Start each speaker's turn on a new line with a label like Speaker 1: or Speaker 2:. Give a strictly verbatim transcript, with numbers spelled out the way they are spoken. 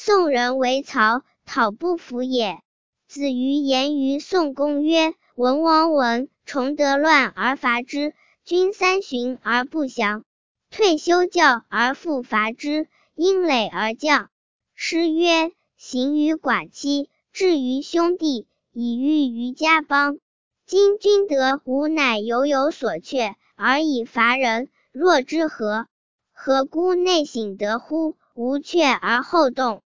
Speaker 1: 宋人为曹，讨不服也。子瑜言于宋公曰：文王闻崇德乱而伐之，君三旬而不降，退休教而复伐之，因累而降。诗曰：行于寡妻，至于兄弟，以御于家邦。今君得吾乃犹有所却，而以伐人，若之何？何故内省得乎？无却而后动。